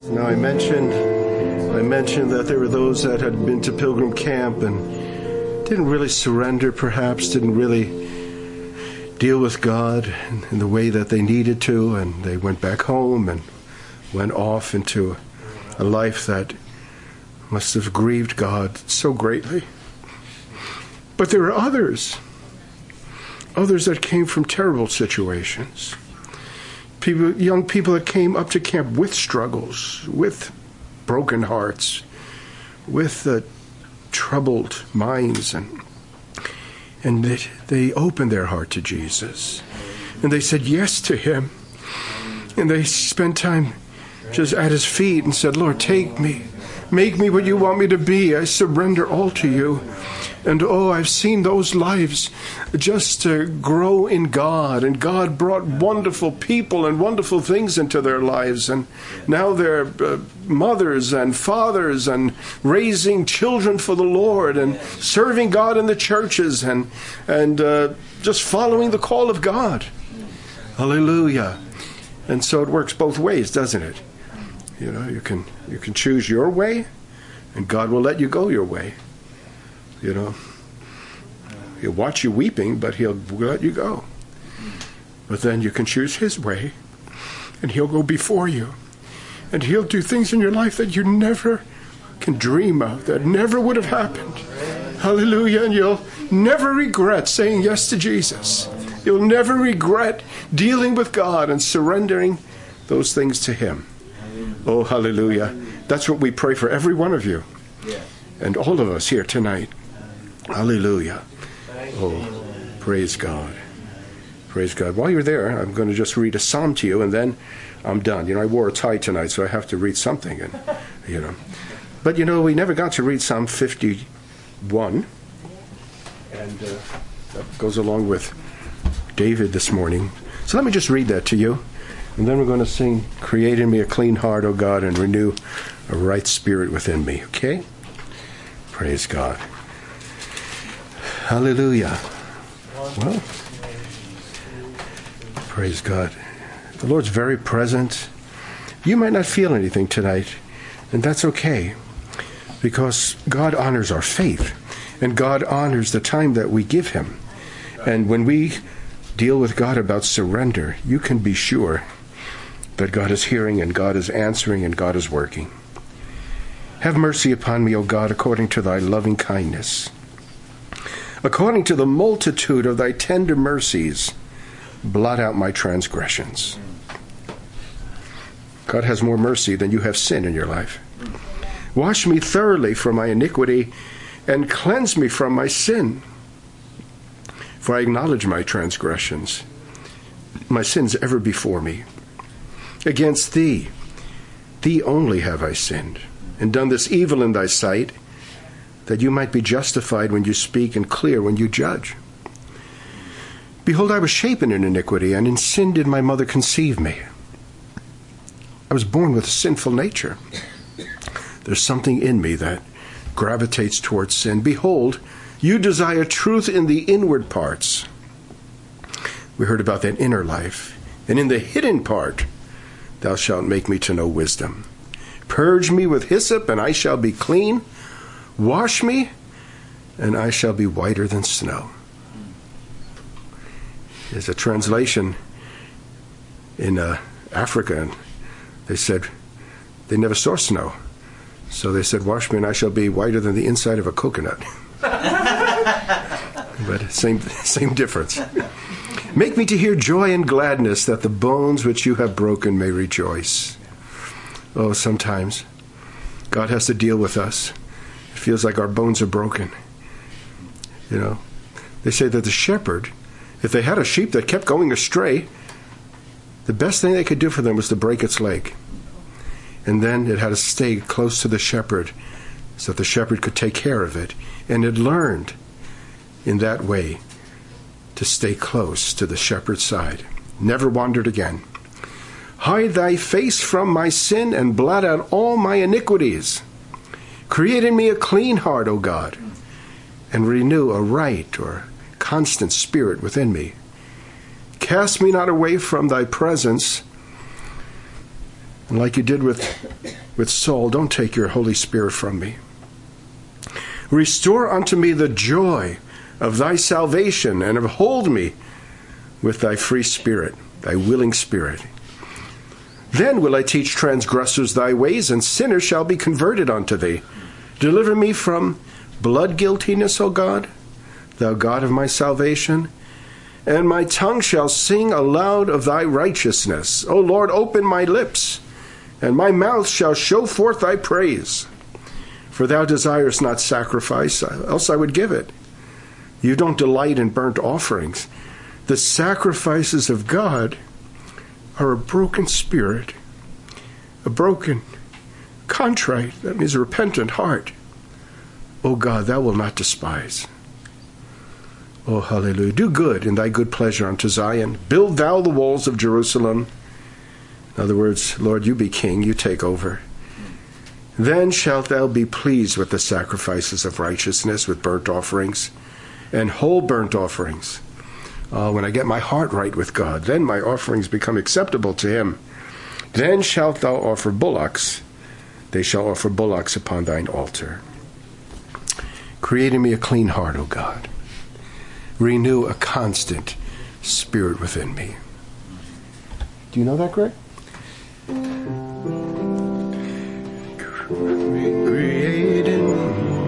Now I mentioned that there were those that had been to Pilgrim Camp and didn't really surrender, perhaps didn't really deal with God in the way that they needed to, and they went back home and went off into a life that must have grieved God so greatly. But there are others that came from terrible situations. Young people that came up to camp with struggles, with broken hearts, with troubled minds, and they opened their heart to Jesus, and they said yes to him, and they spent time just at his feet and said, Lord, take me, make me what you want me to be. I surrender all to you. And I've seen those lives just grow in God, and God brought wonderful people and wonderful things into their lives, and now they're mothers and fathers and raising children for the Lord and serving God in the churches and just following the call of God. Hallelujah. And so it works both ways, doesn't it? You know, you can choose your way, and God will let you go your way. You know, he'll watch you weeping, but he'll let you go. But then you can choose his way, and he'll go before you. And he'll do things in your life that you never can dream of, that never would have happened. Hallelujah. And you'll never regret saying yes to Jesus. You'll never regret dealing with God and surrendering those things to him. Oh, hallelujah. That's what we pray for every one of you and all of us here tonight. Hallelujah. Oh, praise God. Praise God. While you're there, I'm going to just read a psalm to you, and then I'm done. You know, I wore a tie tonight, so I have to read something. And But, we never got to read Psalm 51. And that goes along with David this morning. So let me just read that to you. And then we're going to sing, Create in me a clean heart, O God, and renew a right spirit within me. Okay? Praise God. Hallelujah. Well, praise God. The Lord's very present. You might not feel anything tonight, and that's okay, because God honors our faith, and God honors the time that we give him. And when we deal with God about surrender, you can be sure that God is hearing, and God is answering, and God is working. Have mercy upon me, O God, according to thy loving kindness. According to the multitude of thy tender mercies, blot out my transgressions. God has more mercy than you have sin in your life. Wash me thoroughly from my iniquity and cleanse me from my sin. For I acknowledge my transgressions, my sins ever before me. Against thee only have I sinned, and done this evil in thy sight, that you might be justified when you speak and clear when you judge. Behold, I was shapen in iniquity, and in sin did my mother conceive me. I was born with a sinful nature. There's something in me that gravitates towards sin. Behold, you desire truth in the inward parts. We heard about that inner life. And in the hidden part, thou shalt make me to know wisdom. Purge me with hyssop, and I shall be clean. Wash me, and I shall be whiter than snow. There's a translation in Africa, and they said they never saw snow. So they said, wash me, and I shall be whiter than the inside of a coconut. But same difference. Make me to hear joy and gladness, that the bones which you have broken may rejoice. Oh, sometimes God has to deal with us. It feels like our bones are broken. They say that the shepherd, if they had a sheep that kept going astray, the best thing they could do for them was to break its leg. And then it had to stay close to the shepherd so that the shepherd could take care of it. And it learned in that way to stay close to the shepherd's side. Never wandered again. Hide thy face from my sin and blot out all my iniquities. Create in me a clean heart, O God, and renew a right or constant spirit within me. Cast me not away from thy presence, And like you did with Saul, don't take your Holy Spirit from me. Restore unto me the joy of thy salvation, and uphold me with thy free spirit, thy willing spirit. Then will I teach transgressors thy ways, and sinners shall be converted unto thee. Deliver me from blood guiltiness, O God, thou God of my salvation. And my tongue shall sing aloud of thy righteousness. O Lord, open my lips, and my mouth shall show forth thy praise. For thou desirest not sacrifice, else I would give it. You don't delight in burnt offerings. The sacrifices of God are a broken spirit, a broken, contrite, that means a repentant heart. O God, thou wilt not despise. Oh, hallelujah. Do good in thy good pleasure unto Zion. Build thou the walls of Jerusalem. In other words, Lord, you be king, you take over. Then shalt thou be pleased with the sacrifices of righteousness, with burnt offerings, and whole burnt offerings. When I get my heart right with God, then my offerings become acceptable to him. Then shalt thou offer bullocks. They shall offer bullocks upon thine altar. Create in me a clean heart, O God. Renew a constant spirit within me. Do you know that, Greg? Create in me.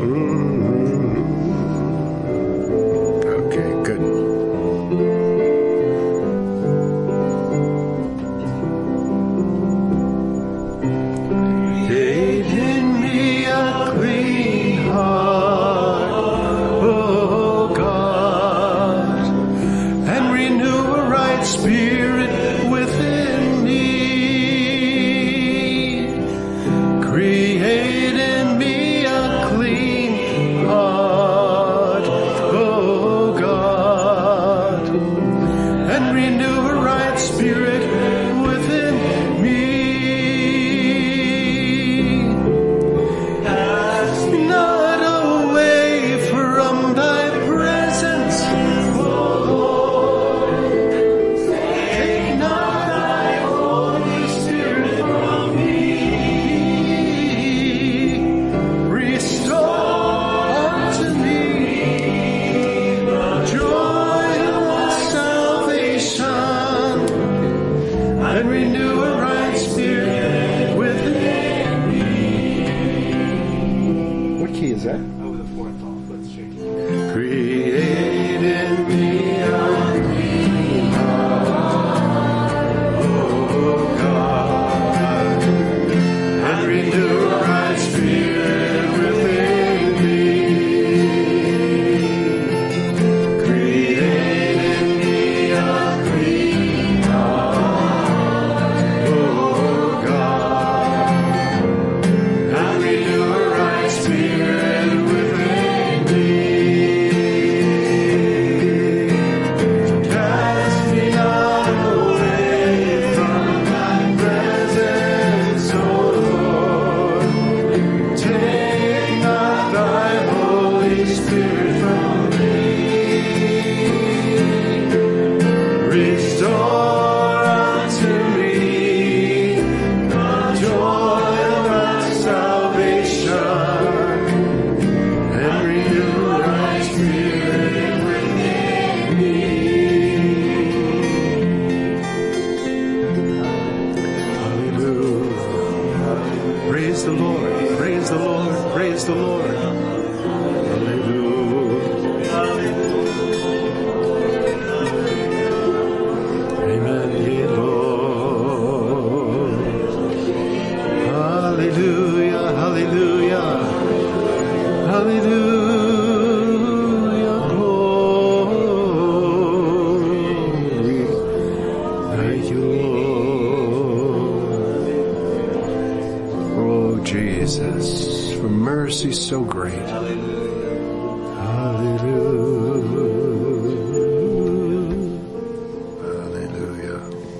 Okay, good. Create in me a clean heart, oh God, and renew a right spirit within me. Create in me a clean heart, oh God, and renew a right spirit within me. Cast me not away from thy presence, O Lord. Take not thy Holy Spirit from me. Restore unto me the joy of thy salvation, and renew a right spirit within me. What key is that? Over the fourth off. Let's change it. Create in me a clean heart, oh God, and renew a right spirit within me. Create in me a clean heart, oh God, and renew a right spirit within me. Cast me not away from thy presence, O Lord. Take not thy Holy Spirit from me. Restore unto me the joy of thy salvation, and renew a right spirit within me. Hallelujah. Praise the Lord. Praise the Lord. Praise the Lord. Hallelujah. Amen, ye Lord. Hallelujah. Hallelujah. Hallelujah. Glory. Thank you, Lord. Oh, Jesus, for mercy so great. Hallelujah.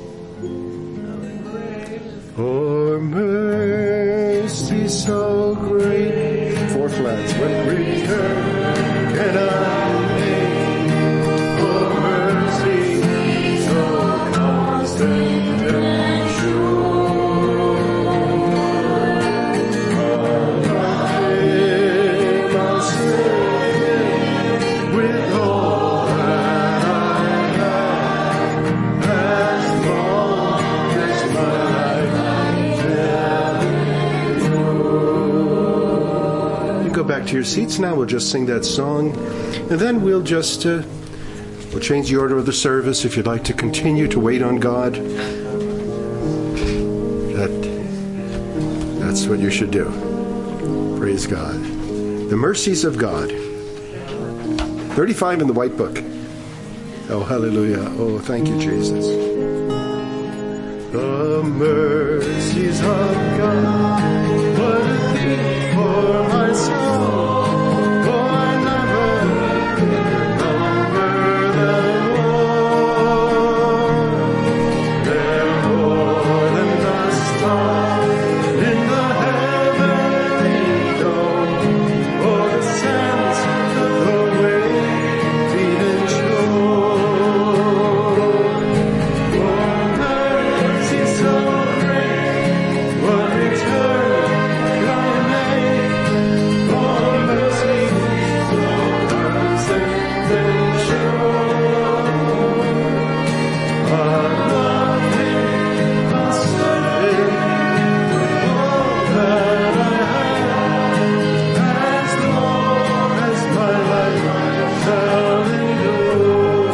For mercy so great. Four flats. What return can I make? For mercy so constant and sure. back to your seats now. We'll just sing that song, and then we'll just we'll change the order of the service. If you'd like to continue to wait on God, that's what you should do. Praise God. The mercies of God. 35 in the white book. Oh, hallelujah. Oh, thank you, Jesus. The mercies of God. What a thing for my soul. Oh, I never remember them all. They're more than the stars in the heavenly dome, or the sands of the waving shore. Oh, mercy so great, what return can I make? Oh, mercy so constant and sure. Our love I'll serve Him with all that I have, as long as my life shall endure.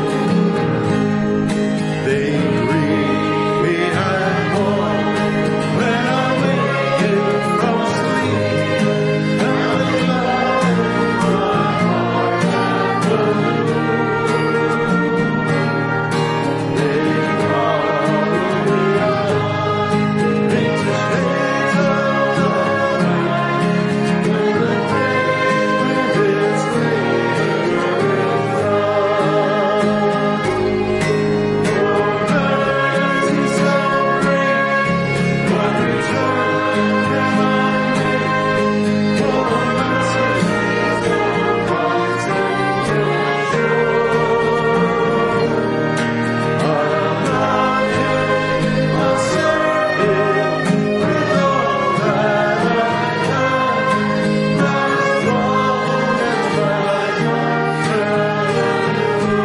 They greet me at morn when I wake from sleep, and they love my heart at the noon. They follow me out into shades of the night, when the day with its flicker is done. Oh, mercy so great, what return can I make? Oh, mercy so constant and sure. I'll love Him, I'll serve Him with all that I have, as long as my life shall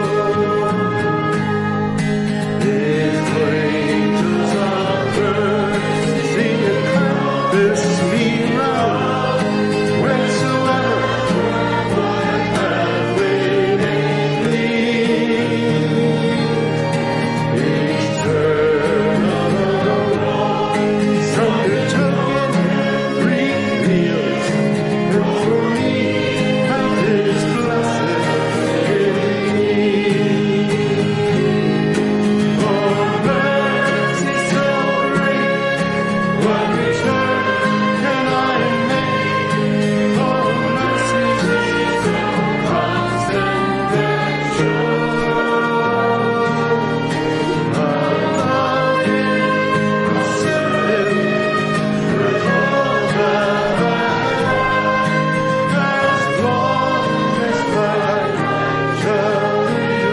endure. His angels of earth sing and compass me round, whensoever my pathway may lead. Each turn of the road, some new token reveals, and for me hath His blessed release. Oh, mercy so great, what return can I make? Oh, mercy so constant and sure. I'll love Him, I'll serve Him with all that I have, as long as my life shall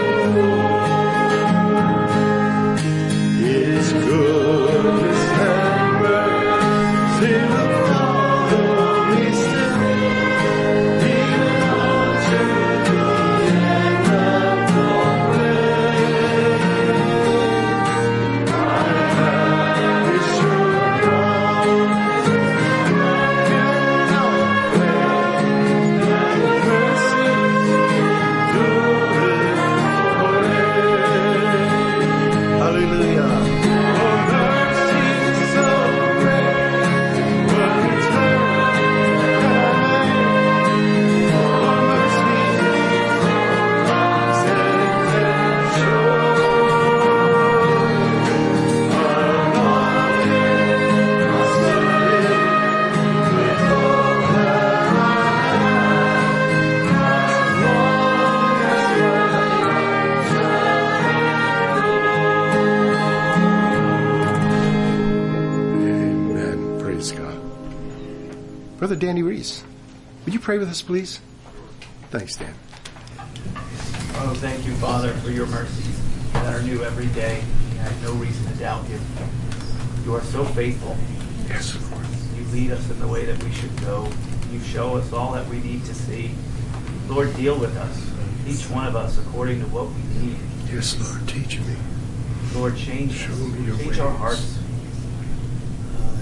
endure. His goodness and mercy will follow me still, even unto the end of the way. I have His sure promise, cannot fail, that His mercy endureth forever. Hallelujah. Oh, mercy so great, what return can I make? Oh, mercy so constant and sure. I'll love Him, I'll serve Him with all that I have, as long as Amen. Praise God. Brother Danny Reese, would you pray with us, please? Thanks, Dan. Oh, thank you, Father, for your mercies that are new every day. I have no reason to doubt you. You are so faithful. Yes, Lord. You lead us in the way that we should go. You show us all that we need to see. Lord, deal with us, each one of us, according to what we need. Yes, Lord. Teach me. Lord, change Show us. me your Change our ways. hearts.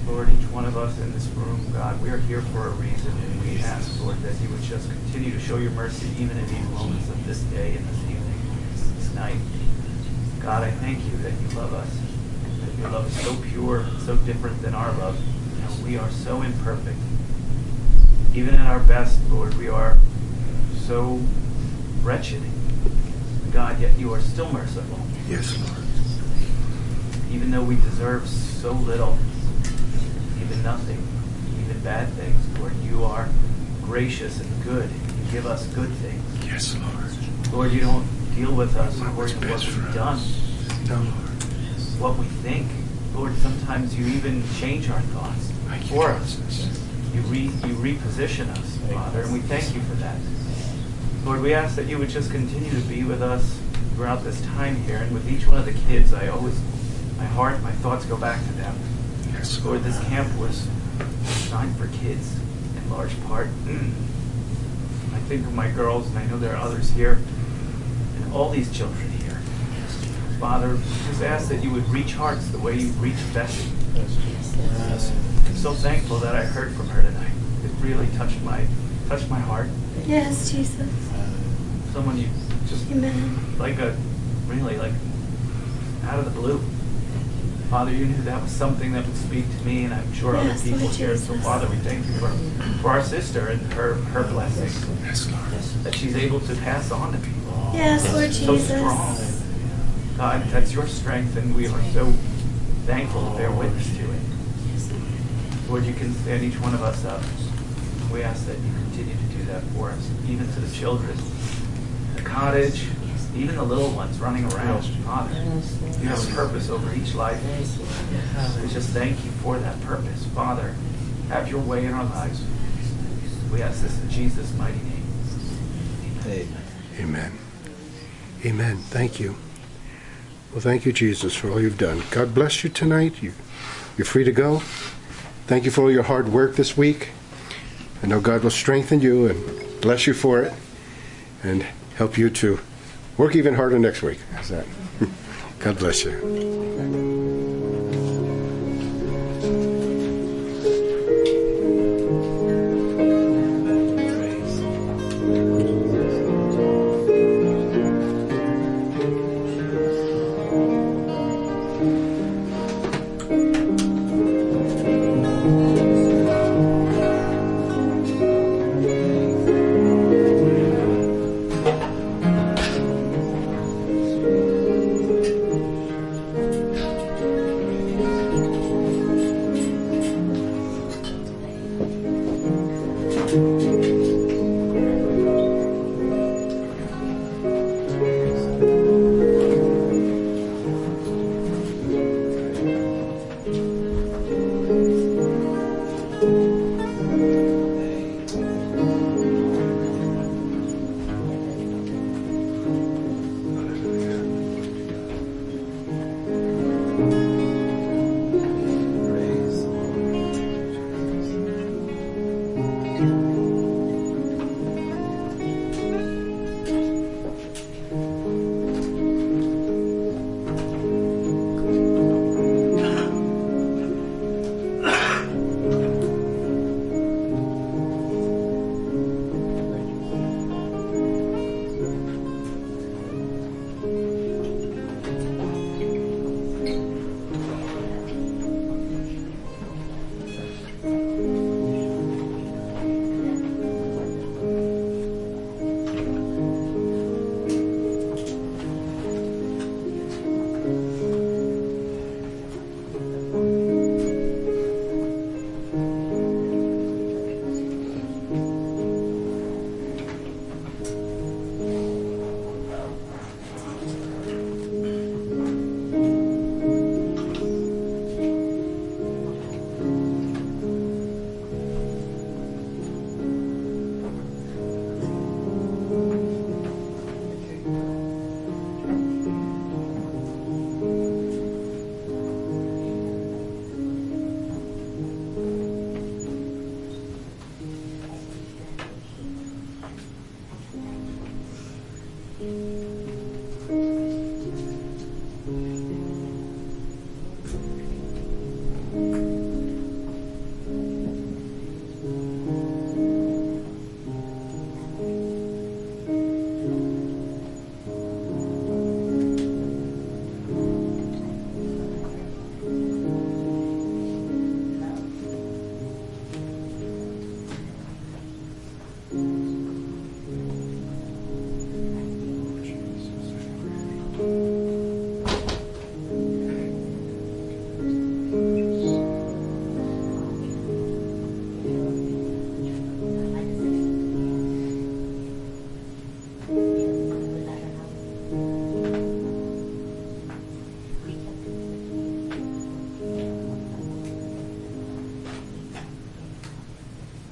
Lord, each one of us in this room, God, we are here for a reason, and we ask, Lord, that you would just continue to show your mercy even in these moments of this day and this evening, this night. God, I thank you that you love us, that your love is so pure, so different than our love. You know, we are so imperfect. Even at our best, Lord, we are so wretched. God, yet you are still merciful. Yes, Lord. Even though we deserve so little, even nothing, even bad things, Lord, you are gracious and good. You give us good things. Yes, Lord. Lord, you don't deal with us Not what's according to what best we've for done, us. No, Lord. what we think. Lord, sometimes you even change our thoughts Thank you, for us. Jesus. You reposition us, Father, and we thank you for that. Lord, we ask that you would just continue to be with us throughout this time here, and with each one of the kids, my heart, my thoughts go back to them. Yes, Lord, this camp was designed for kids in large part. I think of my girls, and I know there are others here, and all these children here. Father, just ask that you would reach hearts the way you've reached Bessie. I'm so thankful that I heard from her tonight. It really touched my heart. Yes, Jesus. Someone you just Amen. like out of the blue. Father, you knew that was something that would speak to me, and I'm sure other Yes, people Lord here. So, Jesus. Father, we thank you for our sister and her blessing Yes, Lord. that she's able to pass on to people. Yes, Lord So Jesus. strong. God, that's your strength, and we are so thankful to bear witness to it. Lord, you can stand each one of us up. We ask that you continue to do that for us, even to the children, the cottage, even the little ones running around. Father, you have a purpose over each life. We just thank you for that purpose. Father, have your way in our lives. We ask this in Jesus' mighty name. Amen. Amen. Thank you. Well, thank you, Jesus, for all you've done. God bless you tonight. You're free to go. Thank you for all your hard work this week. I know God will strengthen you and bless you for it and help you to work even harder next week. How's that? God bless you.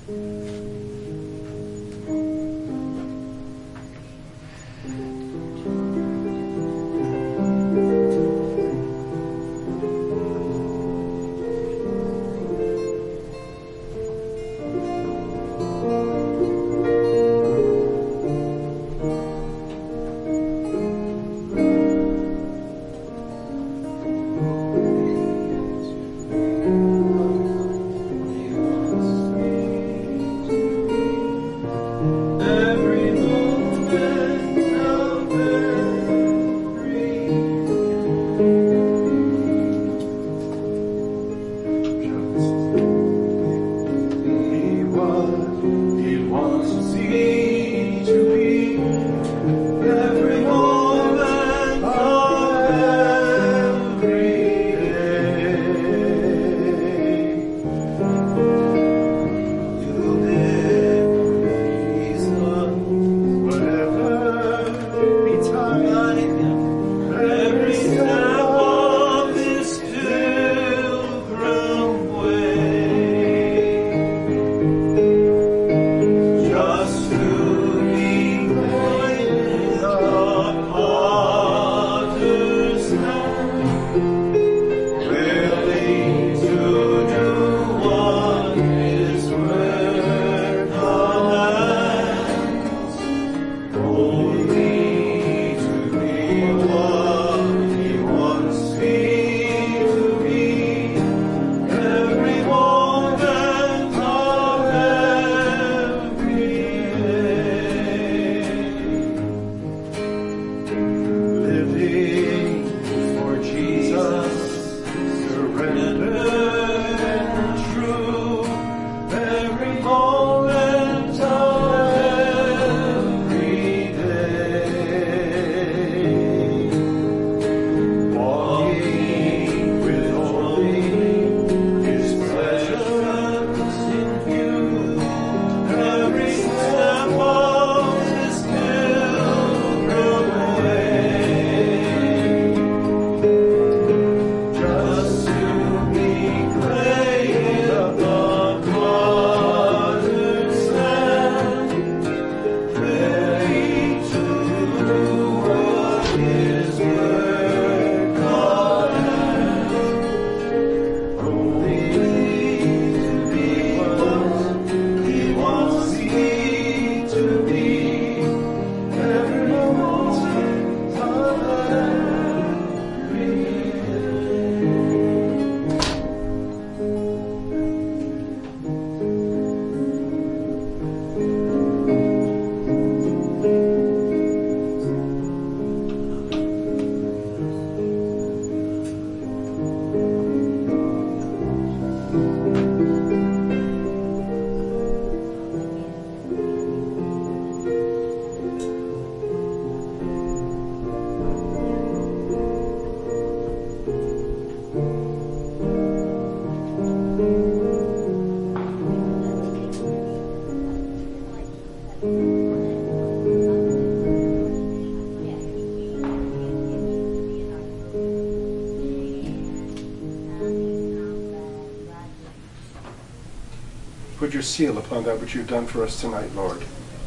Put your seal upon that which you've done for us tonight, Lord.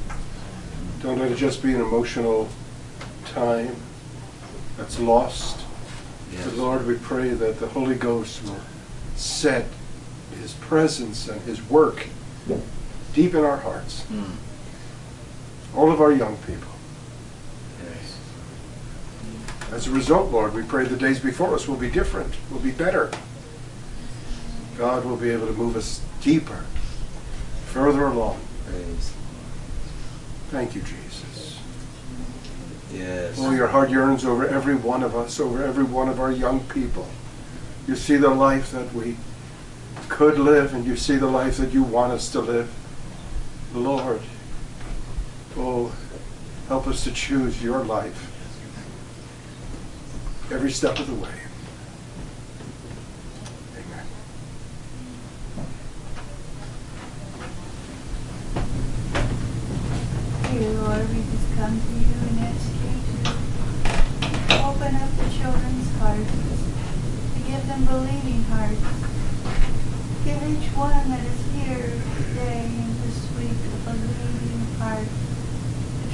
Don't let it just be an emotional time that's lost. Yes. But Lord, we pray that the Holy Ghost will set His presence and His work deep in our hearts. Mm. All of our young people. Yes. As a result, Lord, we pray the days before us will be different, will be better. God will be able to move us deeper, further along. Praise. Thank you, Jesus. Yes. Oh, your heart yearns over every one of us, over every one of our young people. You see the life that we could live, and you see the life that you want us to live. Lord, oh, help us to choose your life every step of the way. Amen. Dear Lord, we just come to you and ask you to open up the children's hearts, to give them believing hearts. Give each one that is here today and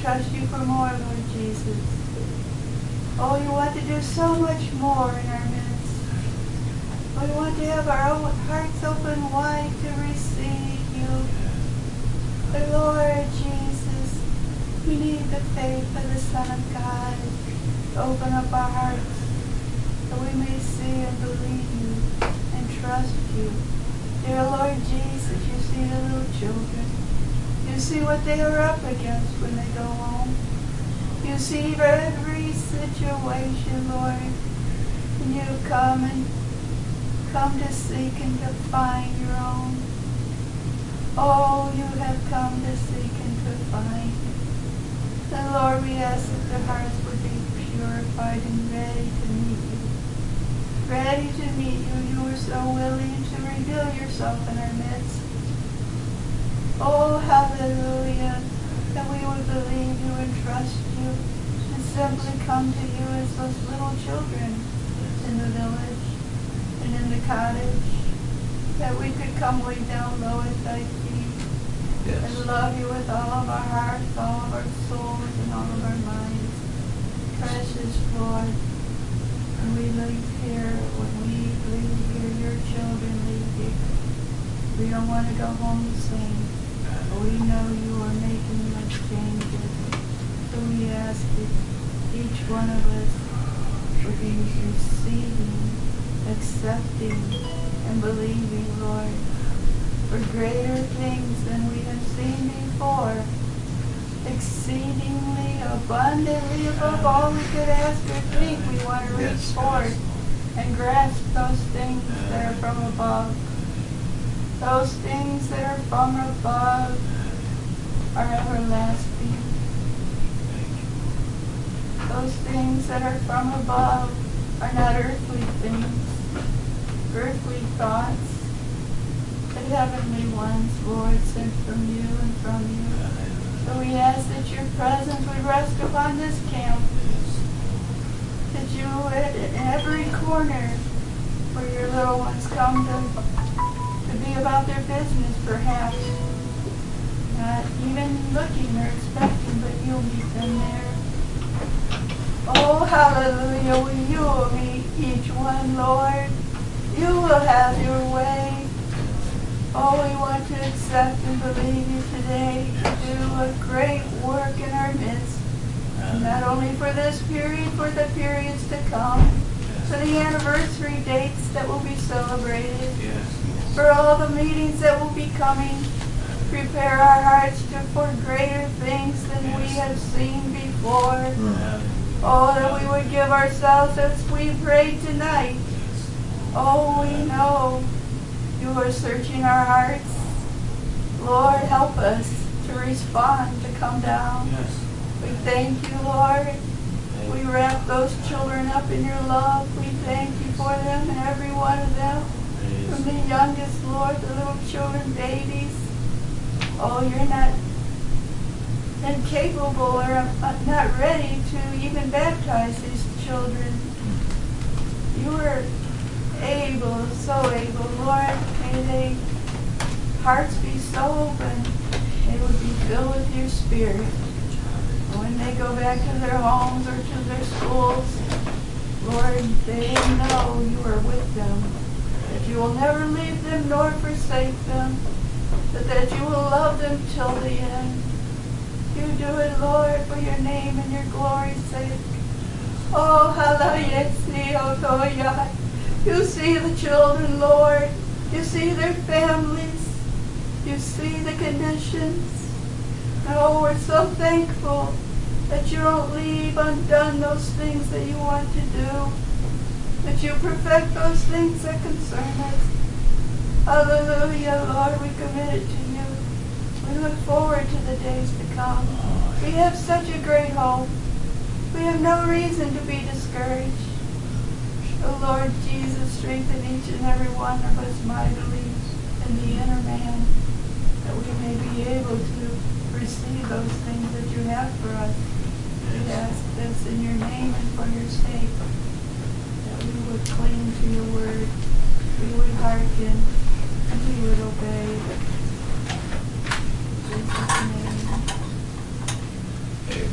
trust you for more, Lord Jesus. Oh, you want to do so much more in our midst. We want to have our own hearts open wide to receive you. But Lord Jesus, we need the faith of the Son of God to open up our hearts that we may see and believe you and trust you. Dear Lord Jesus, you see the little children. You see what they are up against when they go home. You see every situation, Lord. And you come to seek and to find your own. Oh, you have come to seek and to find. And Lord, we ask that their hearts would be purified and ready to meet you. Ready to meet you. You are so willing to reveal yourself in our midst. Oh, hallelujah. That we would believe you and trust you and simply come to you as those little children in the village and in the cottage. That we could come way down low at thy feet and love you with all of our hearts, all of our souls, and all of our minds. Precious Lord, when we leave here, your children leave here. We don't want to go home the same. But we know you are making much changes. So we ask that each one of us would be receiving, accepting, and believing, Lord, for greater things than we have seen before, exceedingly, abundantly above all we could ask or think. We want to reach forth and grasp those things that are from above. Those things that are from above are everlasting. Those things that are from above are not earthly things, earthly thoughts, but heavenly ones, Lord, sent from you and from you. So we ask that your presence would rest upon this camp, that you would, in every corner where your little ones come to be about their business, perhaps, not even looking or expecting, but you'll meet them there. Oh, hallelujah, you will meet each one, Lord. You will have your way. Oh, we want to accept and believe you today to do a great work in our midst. Not only for this period, for the periods to come, for the anniversary dates that will be celebrated, for all the meetings that will be coming. Prepare our hearts for greater things than we have seen before. Oh, that we would give ourselves as we pray tonight. Oh, we know you are searching our hearts. Lord, help us to respond, to come down. We thank you, Lord. We wrap those children up in your love. We thank you for them and every one of them. From the youngest, Lord, the little children, babies. Oh, you're not incapable or not ready to even baptize these children. You are able, so able, Lord. May their hearts be so open, they would be filled with your Spirit. And when they go back to their homes or to their schools, Lord, they know you are with them, that you will never leave them nor forsake them, but that you will love them till the end. You do it, Lord, for your name and your glory's sake. Oh, hallelujah. You see the children, Lord. You see their families. You see the conditions. Oh, we're so thankful that you don't leave undone those things that you want to do, that you perfect those things that concern us. Hallelujah, Lord, we commit it to you. We look forward to the days to come. We have such a great hope. We have no reason to be discouraged. Oh, Lord Jesus, strengthen each and every one of us mightily in the inner man, that we may be able to receive those things that you have for us. We ask this in your name and for your sake, that we would cling to your word, we would hearken, and we would obey. In Jesus' name.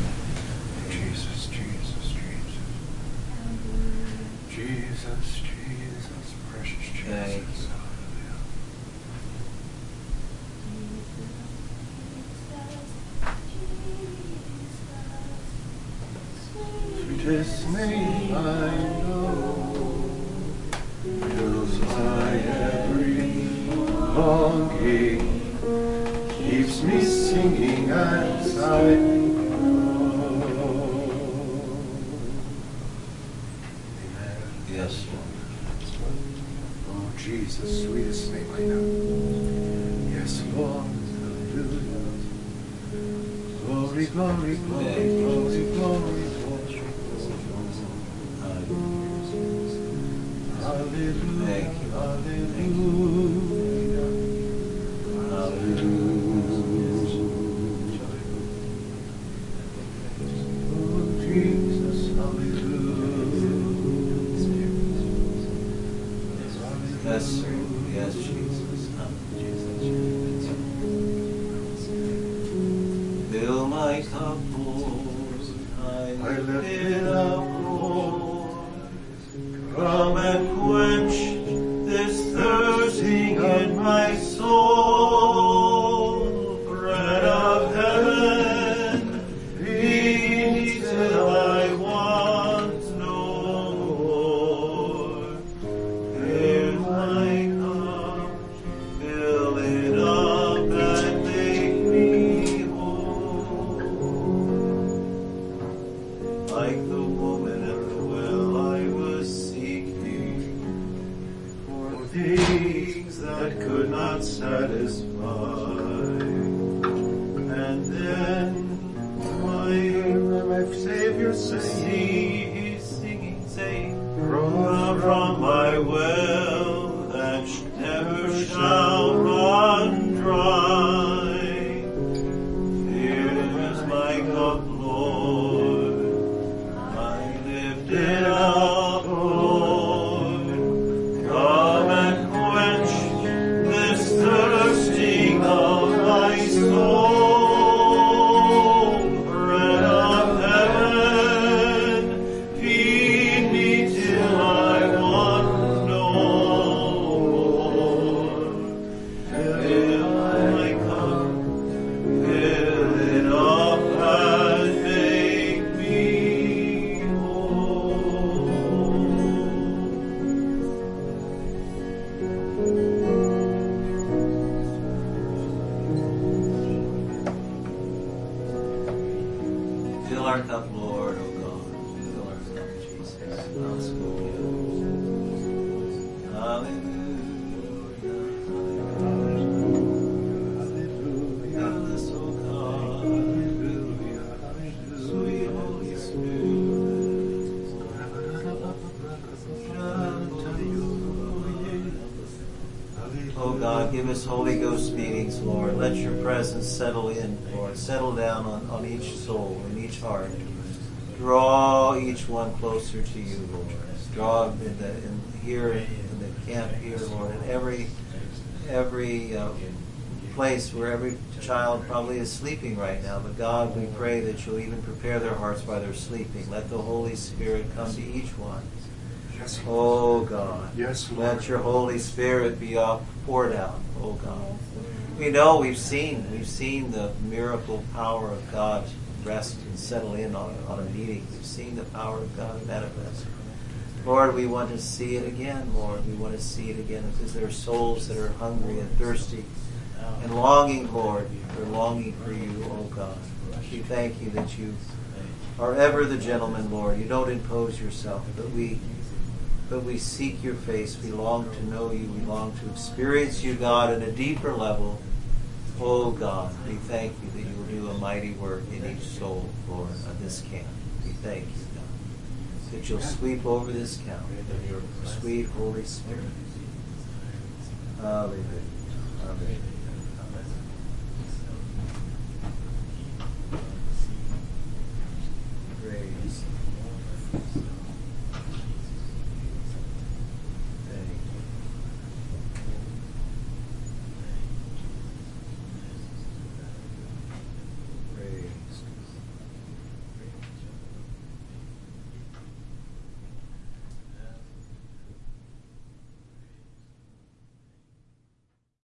sweetest name I know, fills my every longing, keeps me singing as I go. Amen. Yes, Oh, Jesus, sweetest name I know. Yes, Lord. Hallelujah. Glory, glory, glory, glory, glory, glory. Hallelujah, hallelujah, hallelujah. Oh, Jesus, hallelujah. yes, sir. Yes, Jesus. Fill my cup, Lord. I lift it up, Lord. Come and quench this thirsting in my soul. Bread of heaven, feed me till I want no more. Fill my cup, fill it up and make me whole. Like the woman at the well, I was seeking for things that could not satisfy. And then my Savior sang, saying, from my well that never shall run dry. Here's my cup, Lord. I lift it up, Lord. Come and quench this thirsting of my soul. Bread of heaven, feed me till I want no more. Fill my cup, fill it up and make me whole. Fill our cup, Lord, O God. Fill our cup, Jesus. Hallelujah. Hallelujah. Fill us, O God. Sweet Holy Spirit. Oh God, give us Holy Ghost meetings, Lord. Let your presence settle in, Lord. Settle down on each soul and each heart. Draw each one closer to you, Lord. Draw here in the camp here, Lord, in every place where every child probably is sleeping right now. But God, we pray that you'll even prepare their hearts while they're sleeping. Let the Holy Spirit come to each one. Yes, Oh God, yes, Lord. let your Holy Spirit be poured out, oh God. We know we've seen the miracle power of God rest and settle in on a meeting. We've seen the power of God manifest. Lord, we want to see it again, Lord. We want to see it again because there are souls that are hungry and thirsty and longing, Lord. They're longing for you, oh God. We thank you that you are ever the gentleman, Lord. You don't impose yourself, but we seek your face. We long to know you. We long to experience you, God, at a deeper level. Oh God, we thank you that you will do a mighty work in each soul, Lord, of this camp. We thank you, God, that you'll sweep over this camp with your sweet Holy Spirit. Hallelujah. Hallelujah.